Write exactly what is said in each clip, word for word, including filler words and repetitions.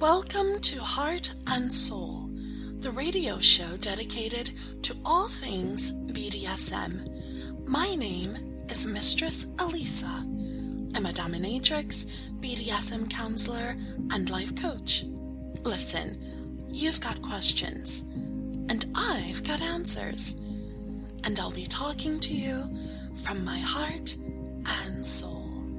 Welcome to Heart and Soul, the radio show dedicated to all things B D S M. My name is Mistress Elisa. I'm a dominatrix, B D S M counselor, and life coach. Listen, you've got questions, and I've got answers, and I'll be talking to you from my heart and soul.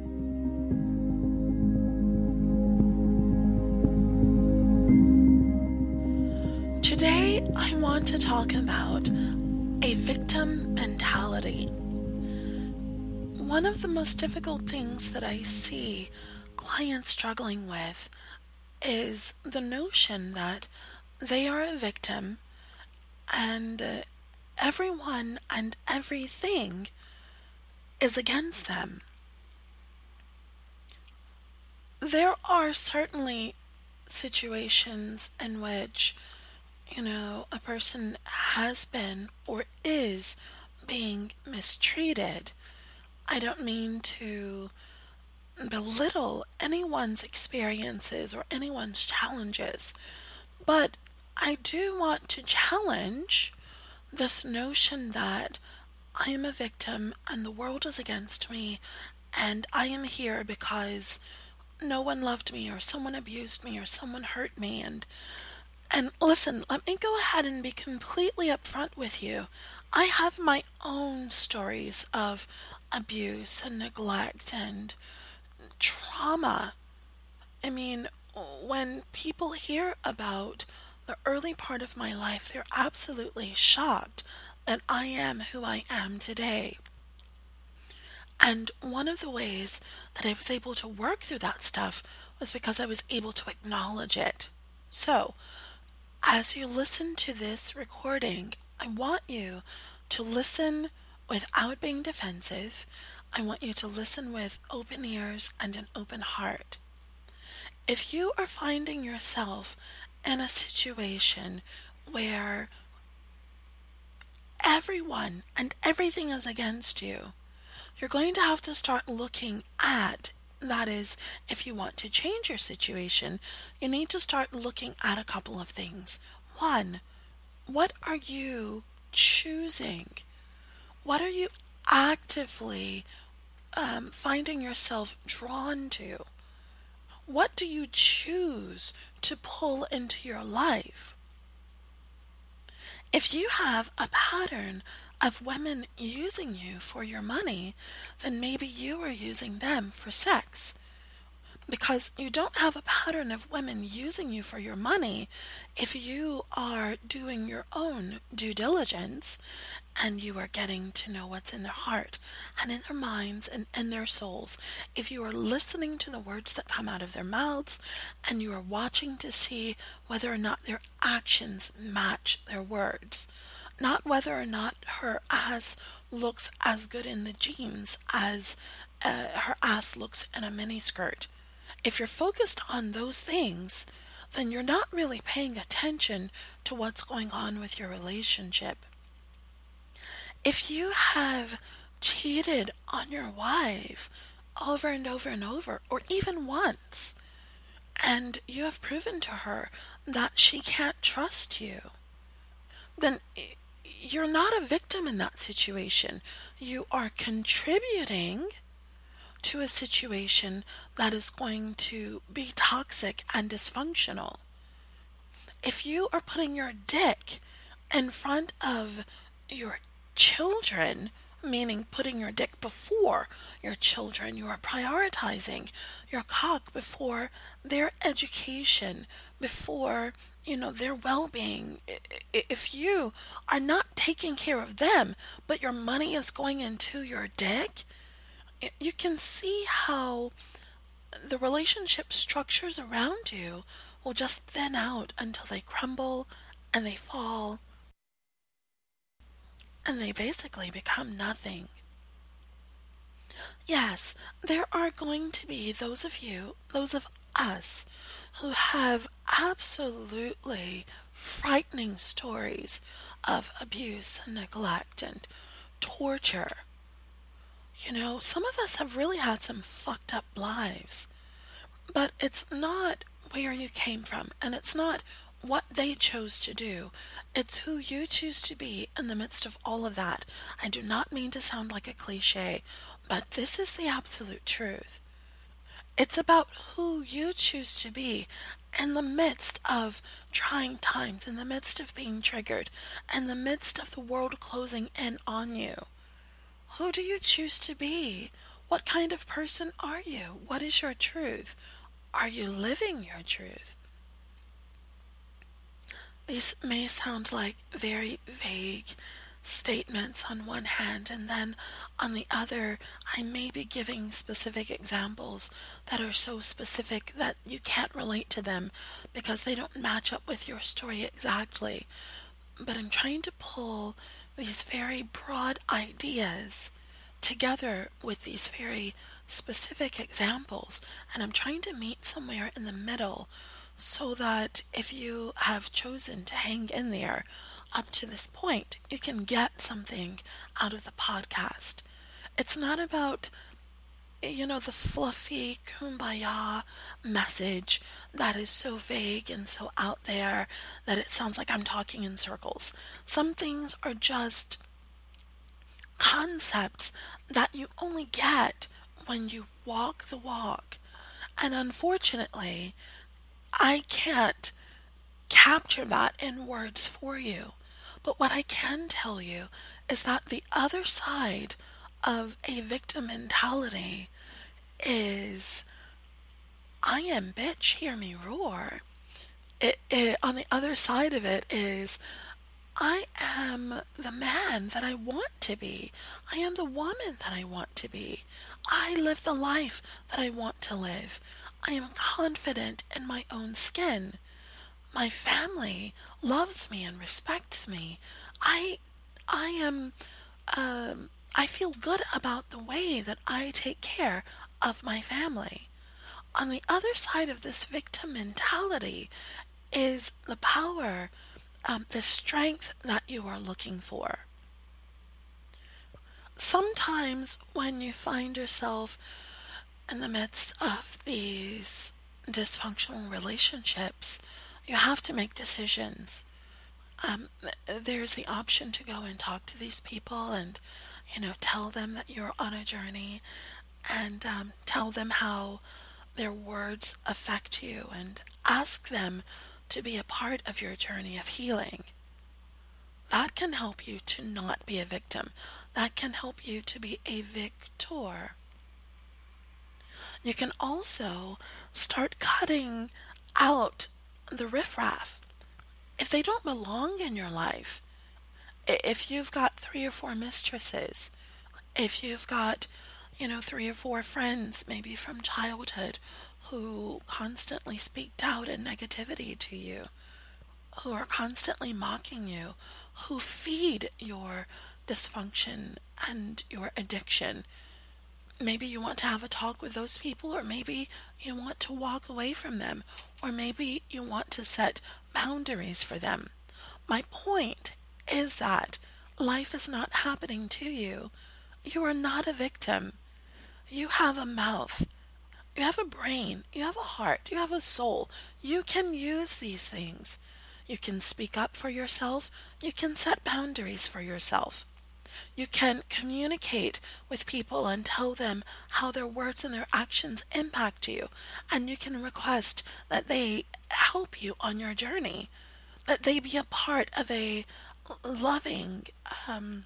Today, I want to talk about a victim mentality. One of the most difficult things that I see clients struggling with is the notion that they are a victim and uh, everyone and everything is against them. There are certainly situations in which you know, a person has been or is being mistreated. I don't mean to belittle anyone's experiences or anyone's challenges, but I do want to challenge this notion that I am a victim and the world is against me and I am here because no one loved me or someone abused me or someone hurt me. And And listen, let me go ahead and be completely upfront with you. I have my own stories of abuse and neglect and trauma. I mean, when people hear about the early part of my life, they're absolutely shocked that I am who I am today. And one of the ways that I was able to work through that stuff was because I was able to acknowledge it. So, as you listen to this recording, I want you to listen without being defensive. I want you to listen with open ears and an open heart. If you are finding yourself in a situation where everyone and everything is against you, you're going to have to start looking at That is, if you want to change your situation, you need to start looking at a couple of things. One, what are you choosing? What are you actively um, finding yourself drawn to? What do you choose to pull into your life? If you have a pattern of women using you for your money, then maybe you are using them for sex. Because you don't have a pattern of women using you for your money if you are doing your own due diligence and you are getting to know what's in their heart and in their minds and in their souls. If you are listening to the words that come out of their mouths and you are watching to see whether or not their actions match their words. Not whether or not her ass looks as good in the jeans as uh, her ass looks in a miniskirt. If you're focused on those things, then you're not really paying attention to what's going on with your relationship. If you have cheated on your wife over and over and over, or even once, and you have proven to her that she can't trust you, then you're not a victim in that situation. You are contributing to a situation that is going to be toxic and dysfunctional. If you are putting your dick in front of your children, meaning putting your dick before your children, you are prioritizing your cock before their education, before you know, their well-being. If you are not taking care of them, but your money is going into your dick, you can see how the relationship structures around you will just thin out until they crumble and they fall and they basically become nothing. Yes, there are going to be those of you, those of us, who have absolutely frightening stories of abuse and neglect and torture. You know, some of us have really had some fucked up lives, but it's not where you came from, and it's not what they chose to do. It's who you choose to be in the midst of all of that. I do not mean to sound like a cliche, but this is the absolute truth. It's about who you choose to be in the midst of trying times, in the midst of being triggered, in the midst of the world closing in on you. Who do you choose to be? What kind of person are you? What is your truth? Are you living your truth? These may sound like very vague statements on one hand, and then on the other, I may be giving specific examples that are so specific that you can't relate to them because they don't match up with your story exactly. But I'm trying to pull these very broad ideas together with these very specific examples, and I'm trying to meet somewhere in the middle so that if you have chosen to hang in there up to this point, you can get something out of the podcast. It's not about, you know, the fluffy kumbaya message that is so vague and so out there that it sounds like I'm talking in circles. Some things are just concepts that you only get when you walk the walk. And unfortunately, I can't capture that in words for you. But what I can tell you is that the other side of a victim mentality is, I am bitch, hear me roar. It, it, on the other side of it is, I am the man that I want to be. I am the woman that I want to be. I live the life that I want to live. I am confident in my own skin. My family loves me and respects me. I, I am, um, I feel good about the way that I take care of my family. On the other side of this victim mentality is the power, um, the strength that you are looking for. Sometimes when you find yourself in the midst of these dysfunctional relationships, you have to make decisions. Um, there's the option to go and talk to these people and, you know, tell them that you're on a journey and um, tell them how their words affect you and ask them to be a part of your journey of healing. That can help you to not be a victim. That can help you to be a victor. You can also start cutting out the riffraff. If they don't belong in your life, if you've got three or four mistresses, if you've got, you know, three or four friends, maybe from childhood, who constantly speak doubt and negativity to you, who are constantly mocking you, who feed your dysfunction and your addiction, maybe you want to have a talk with those people, or maybe you want to walk away from them, or maybe you want to set boundaries for them. My point is that life is not happening to you. You are not a victim. You have a mouth. You have a brain. You have a heart. You have a soul. You can use these things. You can speak up for yourself. You can set boundaries for yourself. You can communicate with people and tell them how their words and their actions impact you. And you can request that they help you on your journey, that they be a part of a loving, um,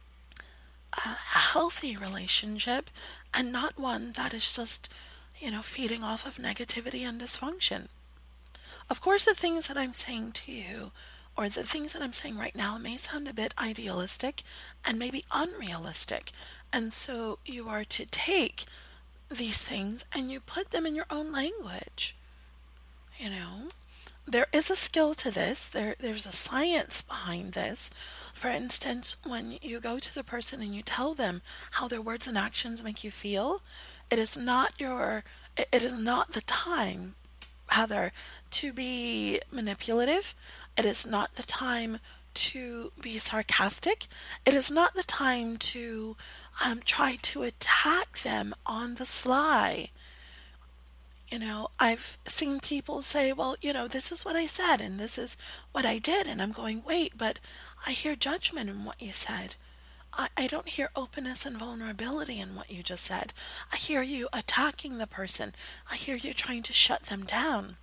a healthy relationship and not one that is just, you know, feeding off of negativity and dysfunction. Of course, the things that I'm saying to you, or the things that I'm saying right now, may sound a bit idealistic and maybe unrealistic. And so you are to take these things and you put them in your own language. You know, there is a skill to this. There, there's a science behind this. For instance, when you go to the person and you tell them how their words and actions make you feel, it is not your, it is not the time, rather, to be manipulative. It is not the time to be sarcastic. It is not the time to um, try to attack them on the sly. You know, I've seen people say, well, you know, this is what I said and this is what I did. And I'm going, wait, but I hear judgment in what you said. I, I don't hear openness and vulnerability in what you just said. I hear you attacking the person. I hear you trying to shut them down.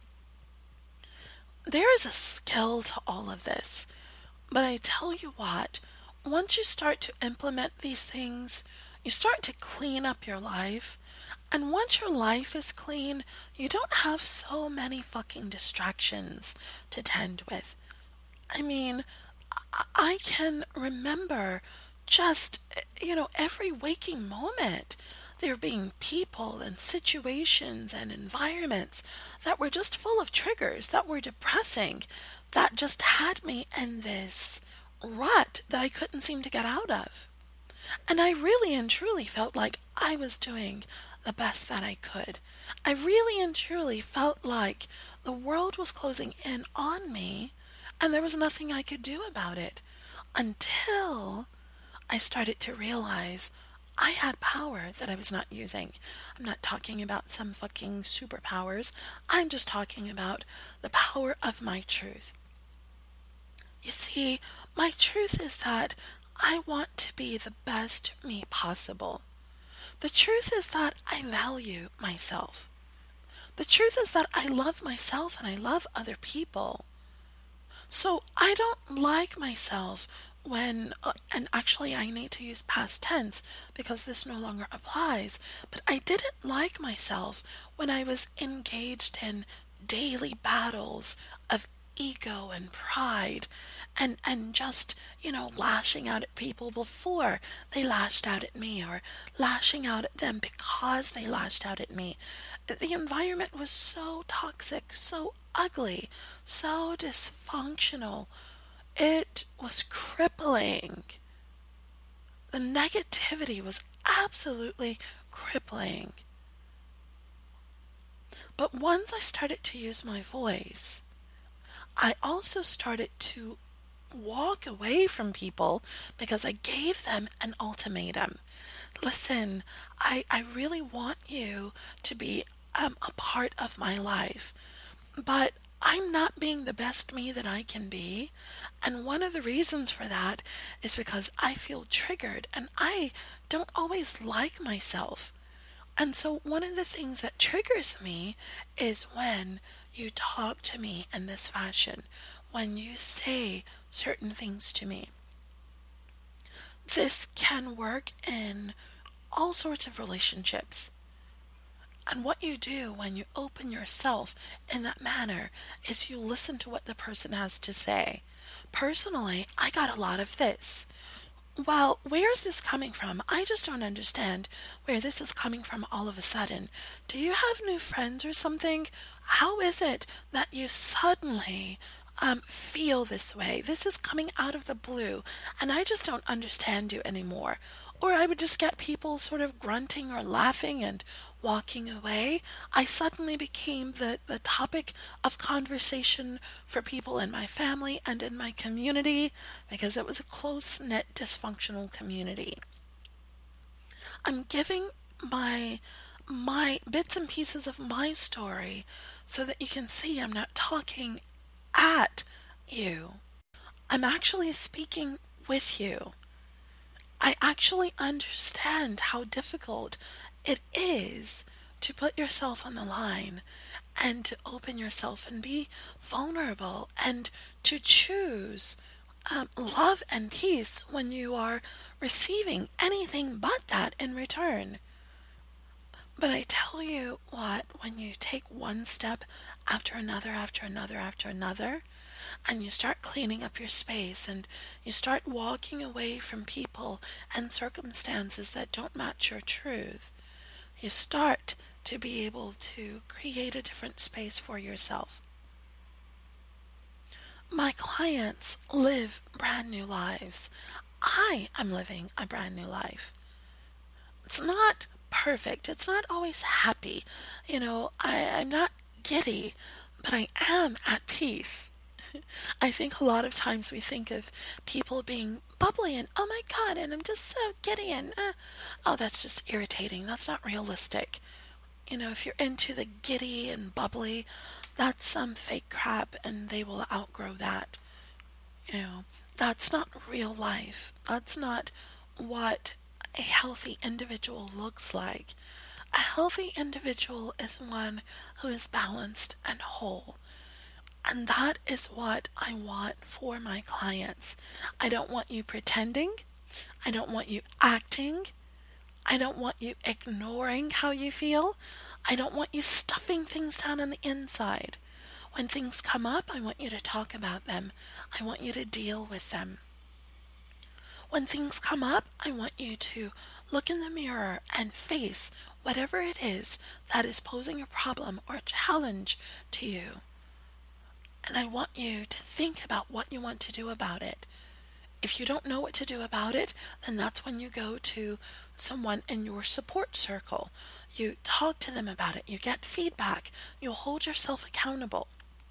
There is a skill to all of this. But I tell you what, once you start to implement these things, you start to clean up your life. And once your life is clean, you don't have so many fucking distractions to tend with. I mean, I, I can remember just, you know, every waking moment there being people and situations and environments that were just full of triggers, that were depressing, that just had me in this rut that I couldn't seem to get out of. And I really and truly felt like I was doing the best that I could. I really and truly felt like the world was closing in on me and there was nothing I could do about it until I started to realize I had power that I was not using. I'm not talking about some fucking superpowers. I'm just talking about the power of my truth. You see, my truth is that I want to be the best me possible. The truth is that I value myself. The truth is that I love myself and I love other people. So I don't like myself when, uh, and actually I need to use past tense because this no longer applies, but I didn't like myself when I was engaged in daily battles of ego and pride and and just, you know, lashing out at people before they lashed out at me or lashing out at them because they lashed out at me. The environment was so toxic, so ugly, so dysfunctional. It was crippling. The negativity was absolutely crippling. But once I started to use my voice, I also started to walk away from people because I gave them an ultimatum. Listen, I, I really want you to be um, a part of my life, but I'm not being the best me that I can be. And one of the reasons for that is because I feel triggered and I don't always like myself. And so one of the things that triggers me is when you talk to me in this fashion, when you say certain things to me. This can work in all sorts of relationships. And what you do when you open yourself in that manner is you listen to what the person has to say. Personally, I got a lot of this. Well, where is this coming from? I just don't understand where this is coming from all of a sudden. Do you have new friends or something? How is it that you suddenly um, feel this way? This is coming out of the blue, and I just don't understand you anymore. Or I would just get people sort of grunting or laughing and walking away. I suddenly became the, the topic of conversation for people in my family and in my community because it was a close-knit, dysfunctional community. I'm giving my my bits and pieces of my story so that you can see I'm not talking at you. I'm actually speaking with you. I actually understand how difficult it is to put yourself on the line and to open yourself and be vulnerable and to choose um, love and peace when you are receiving anything but that in return. But I tell you what, when you take one step after another, after another, after another, and you start cleaning up your space and you start walking away from people and circumstances that don't match your truth, you start to be able to create a different space for yourself. My clients live brand new lives. I am living a brand new life. It's not perfect. It's not always happy. You know, I, I'm not giddy, but I am at peace. I think a lot of times we think of people being bubbly and, oh my God, and I'm just so giddy and, uh, oh, that's just irritating. That's not realistic. You know, if you're into the giddy and bubbly, that's some fake crap and they will outgrow that. You know, that's not real life. That's not what a healthy individual looks like. A healthy individual is one who is balanced and whole. And that is what I want for my clients. I don't want you pretending. I don't want you acting. I don't want you ignoring how you feel. I don't want you stuffing things down on the inside. When things come up, I want you to talk about them. I want you to deal with them. When things come up, I want you to look in the mirror and face whatever it is that is posing a problem or a challenge to you. And I want you to think about what you want to do about it. If you don't know what to do about it, then that's when you go to someone in your support circle. You talk to them about it. You get feedback. You hold yourself accountable.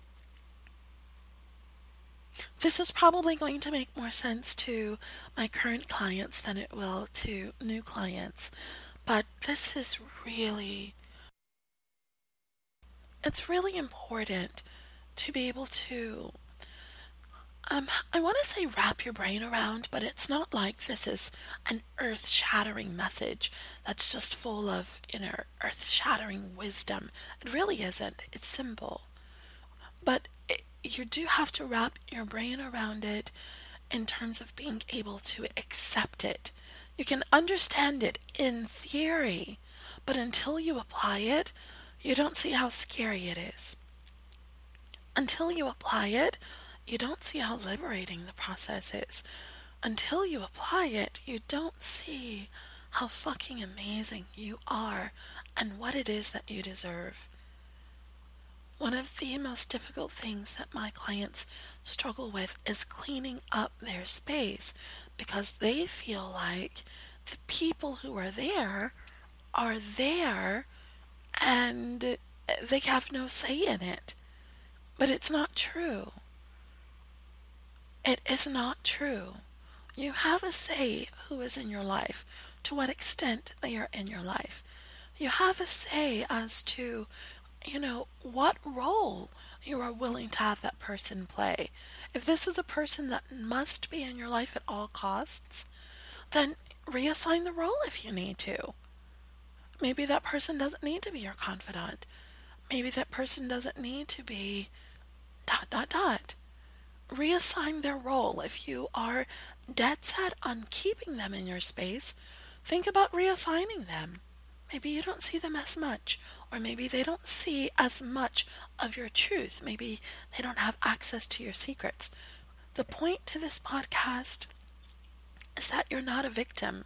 This is probably going to make more sense to my current clients than it will to new clients. But this is really, it's really important to be able to Um, I want to say wrap your brain around, but it's not like this is an earth-shattering message that's just full of, you know, earth-shattering wisdom. It really isn't. It's simple. But it, you do have to wrap your brain around it in terms of being able to accept it. You can understand it in theory, but until you apply it, you don't see how scary it is. Until you apply it, you don't see how liberating the process is. Until you apply it, you don't see how fucking amazing you are and what it is that you deserve. One of the most difficult things that my clients struggle with is cleaning up their space because they feel like the people who are there are there and they have no say in it. But it's not true. It is not true. You have a say who is in your life, to what extent they are in your life. You have a say as to, you know, what role you are willing to have that person play. If this is a person that must be in your life at all costs, then reassign the role if you need to. Maybe that person doesn't need to be your confidant. Maybe that person doesn't need to be dot, dot, dot. Reassign their role. If you are dead set on keeping them in your space, think about reassigning them. Maybe you don't see them as much, or maybe they don't see as much of your truth. Maybe they don't have access to your secrets. The point to this podcast is that you're not a victim.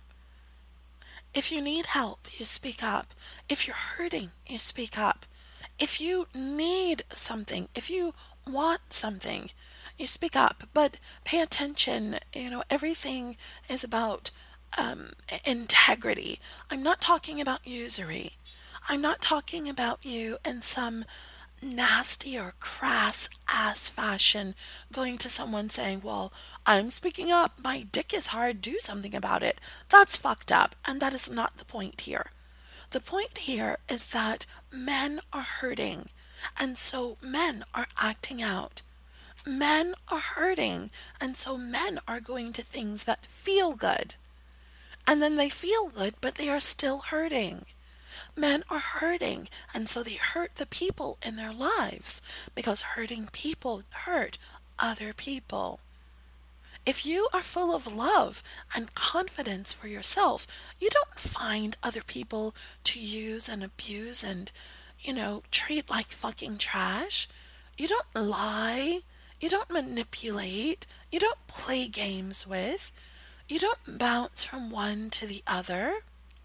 If you need help, you speak up. If you're hurting, you speak up. If you need something, if you want something, you speak up, but pay attention. You know, everything is about um, integrity. I'm not talking about usury. I'm not talking about you in some nasty or crass ass fashion going to someone saying, well, I'm speaking up. My dick is hard. Do something about it. That's fucked up. And that is not the point here. The point here is that men are hurting. And so men are acting out. Men are hurting, and so men are going to things that feel good. And then they feel good, but they are still hurting. Men are hurting, and so they hurt the people in their lives, because hurting people hurt other people. If you are full of love and confidence for yourself, you don't find other people to use and abuse and, you know, treat like fucking trash. You don't lie. You don't manipulate. You don't play games with. You don't bounce from one to the other.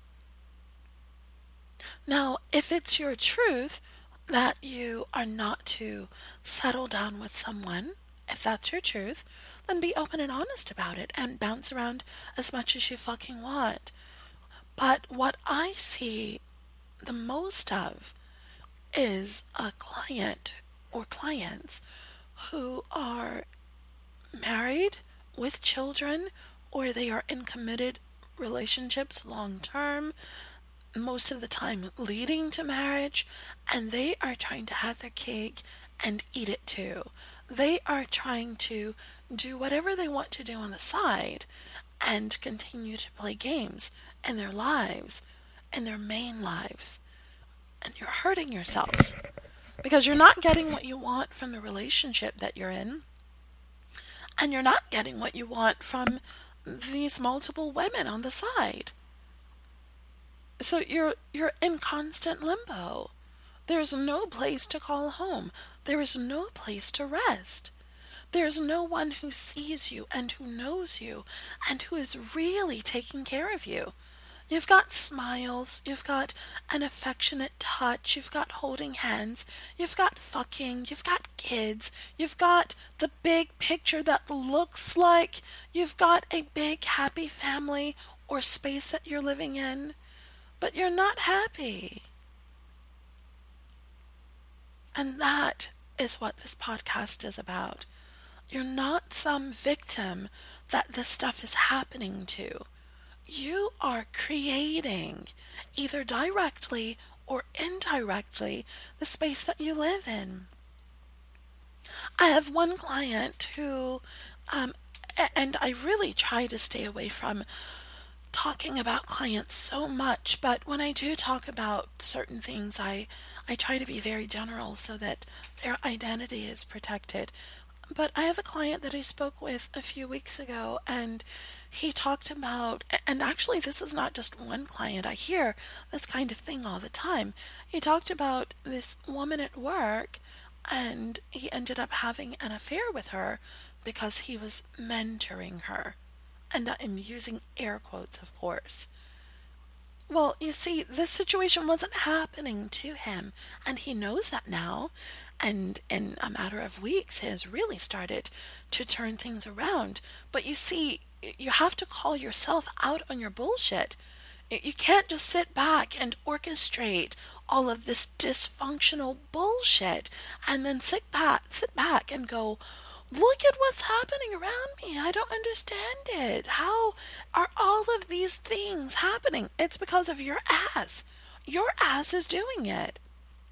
Now, if it's your truth that you are not to settle down with someone, if that's your truth, then be open and honest about it and bounce around as much as you fucking want. But what I see the most of is a client or clients who are married with children, or they are in committed relationships long term. most of the time leading to marriage, and they are trying to have their cake and eat it too. They are trying to do whatever they want to do on the side and continue to play games in their lives, in their main lives. And you're hurting yourselves because you're not getting what you want from the relationship that you're in, and you're not getting what you want from these multiple women on the side. So you're you're in constant limbo. There's no place to call home. There is no place to rest. There's no one who sees you and who knows you and who is really taking care of you. You've got smiles, you've got an affectionate touch, you've got holding hands, you've got fucking, you've got kids, you've got the big picture that looks like you've got a big happy family or space that you're living in, but you're not happy. And that is what this podcast is about. You're not some victim that this stuff is happening to. You are creating, either directly or indirectly, the space that you live in. I have one client who, um, and I really try to stay away from talking about clients so much, but when I do talk about certain things, I, I try to be very general so that their identity is protected. But I have a client that I spoke with a few weeks ago, and he talked about, and actually this is not just one client, I hear this kind of thing all the time. He talked about this woman at work, and he ended up having an affair with her because he was mentoring her. And I'm using air quotes, of course. Well, you see, this situation wasn't happening to him, and he knows that now, and in a matter of weeks has really started to turn things around. But you see, you have to call yourself out on your bullshit. You can't just sit back and orchestrate all of this dysfunctional bullshit and then sit back, sit back and go, look at what's happening around me. I don't understand it. How are all of these things happening? It's because of your ass. Your ass is doing it.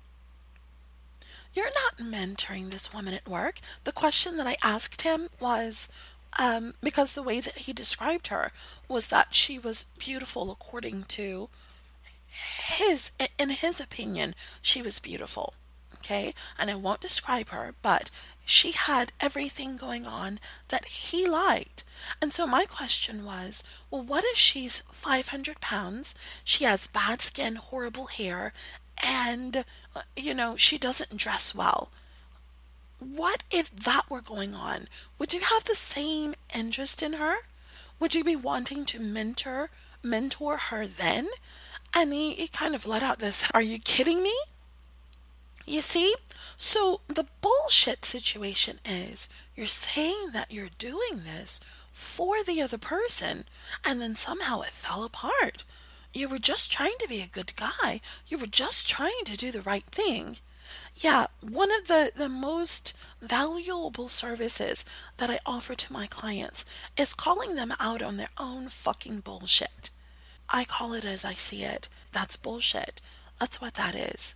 You're not mentoring this woman at work. The question that I asked him was, um, because the way that he described her was that she was beautiful according to his, in his opinion, she was beautiful. Okay? And I won't describe her, but she had everything going on that he liked. And so my question was, well, what if she's five hundred pounds, she has bad skin, horrible hair, and, uh, you know, she doesn't dress well? What if that were going on? Would you have the same interest in her? Would you be wanting to mentor, mentor her then? And he, he kind of let out this, are you kidding me? You see? So the bullshit situation is you're saying that you're doing this for the other person, and then somehow it fell apart. You were just trying to be a good guy. You were just trying to do the right thing. Yeah, one of the, the most valuable services that I offer to my clients is calling them out on their own fucking bullshit. I call it as I see it. That's bullshit. That's what that is.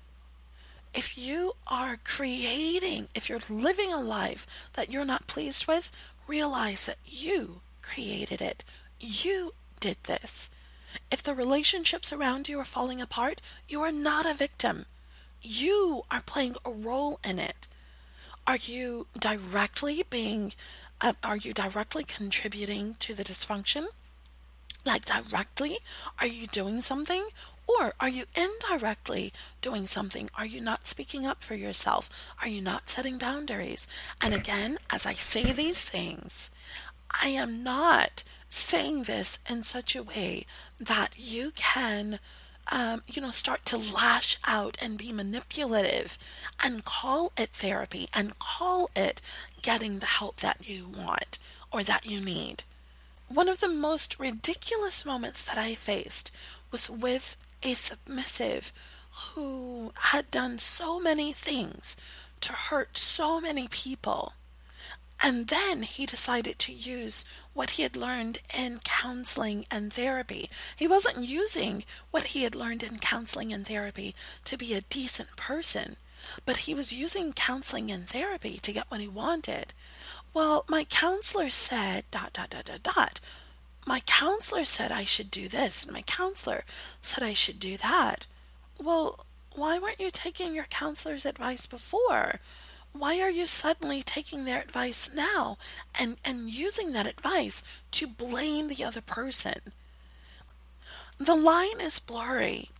If you are creating, if you're living a life that you're not pleased with, realize that you created it. You did this. If the relationships around you are falling apart, you are not a victim. You are playing a role in it. Are you directly being, uh, are you directly contributing to the dysfunction? Like directly? Are you doing something? Or are you indirectly doing something? Are you not speaking up for yourself? Are you not setting boundaries? And again, as I say these things, I am not saying this in such a way that you can, um, you know, start to lash out and be manipulative and call it therapy and call it getting the help that you want or that you need. One of the most ridiculous moments that I faced was with a submissive who had done so many things to hurt so many people. And then he decided to use what he had learned in counseling and therapy. He wasn't using what he had learned in counseling and therapy to be a decent person, but he was using counseling and therapy to get what he wanted. Well, my counselor said, dot, dot, dot, dot, dot. My counselor said I should do this, and my counselor said I should do that. Well, why weren't you taking your counselor's advice before? Why are you suddenly taking their advice now and, and using that advice to blame the other person? The line is blurry,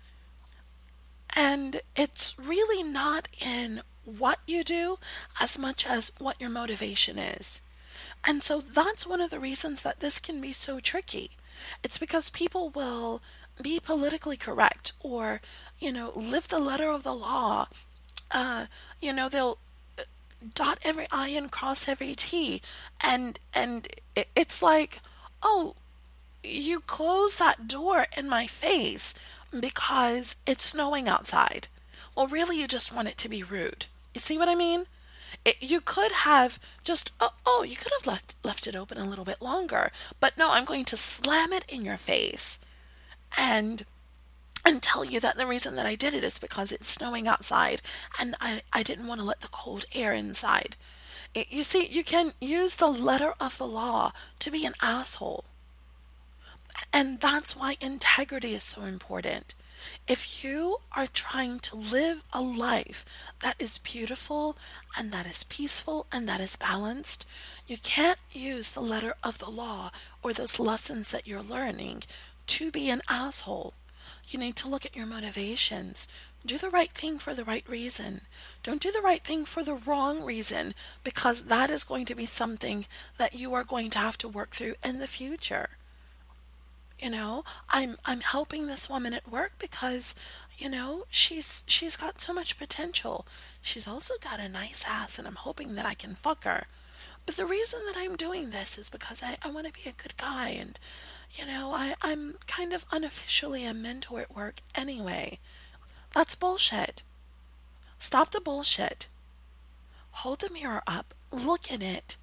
and it's really not in what you do as much as what your motivation is. And so that's one of the reasons that this can be so tricky. It's because people will be politically correct or, you know, live the letter of the law. Uh, you know, they'll dot every I and cross every T. And, and it's like, oh, you close that door in my face because it's snowing outside. Well, really, you just want it to be rude. You see what I mean? It, you could have just, oh, oh, you could have left, left it open a little bit longer. But no, I'm going to slam it in your face and and tell you that the reason that I did it is because it's snowing outside and I, I didn't want to let the cold air inside. It, you see, you can use the letter of the law to be an asshole. And that's why integrity is so important. If you are trying to live a life that is beautiful and that is peaceful and that is balanced, you can't use the letter of the law or those lessons that you're learning to be an asshole. You need to look at your motivations. Do the right thing for the right reason. Don't do the right thing for the wrong reason, because that is going to be something that you are going to have to work through in the future. You know, I'm I'm helping this woman at work because, you know, she's she's got so much potential. She's also got a nice ass, and I'm hoping that I can fuck her. But the reason that I'm doing this is because I, I want to be a good guy, and, you know, I, I'm kind of unofficially a mentor at work anyway. That's bullshit. Stop the bullshit. Hold the mirror up. Look in it.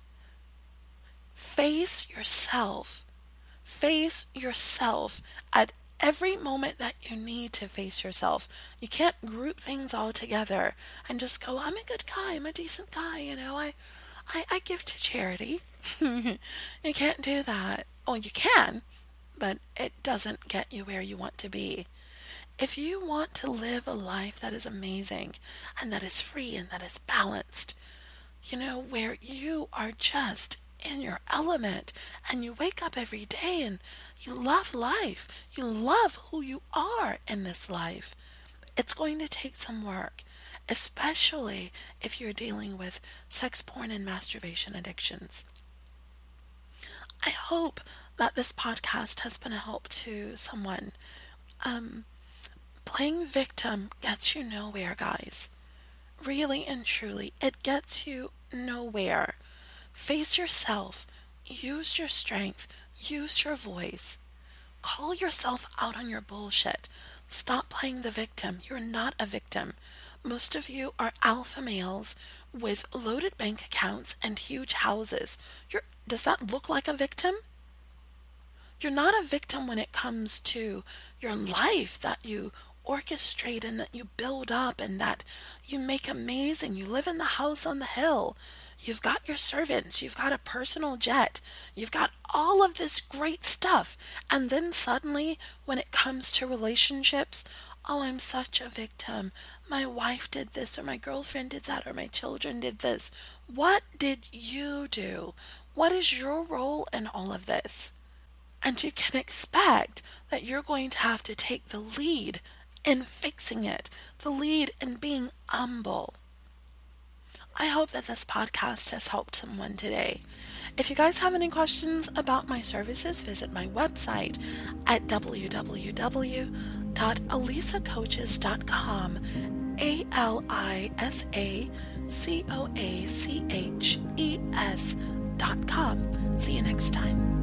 Face yourself. Face yourself at every moment that you need to face yourself. You can't group things all together and just go, I'm a good guy, I'm a decent guy, you know, I, I, I give to charity. You can't do that. Oh, you can, but it doesn't get you where you want to be. If you want to live a life that is amazing and that is free and that is balanced, you know, where you are just in your element and you wake up every day and you love life, you love who you are in this life, it's going to take some work, especially if you're dealing with sex, porn, and masturbation addictions. I hope that this podcast has been a help to someone. Um, playing victim gets you nowhere, guys. Really and truly, it gets you nowhere. Face yourself. Use your strength. Use your voice. Call yourself out on your bullshit. Stop playing the victim. You're not a victim. Most of you are alpha males with loaded bank accounts and huge houses. You're, does that look like a victim? You're not a victim when it comes to your life that you orchestrate and that you build up and that you make amazing. You live in the house on the hill. You've got your servants. You've got a personal jet. You've got all of this great stuff. And then suddenly, when it comes to relationships, oh, I'm such a victim. My wife did this, or my girlfriend did that, or my children did this. What did you do? What is your role in all of this? And you can expect that you're going to have to take the lead in fixing it, the lead in being humble. I hope that this podcast has helped someone today. If you guys have any questions about my services, visit my website at w w w dot alisa coaches dot com. A L I S A C O A C H E S dot com. See you next time.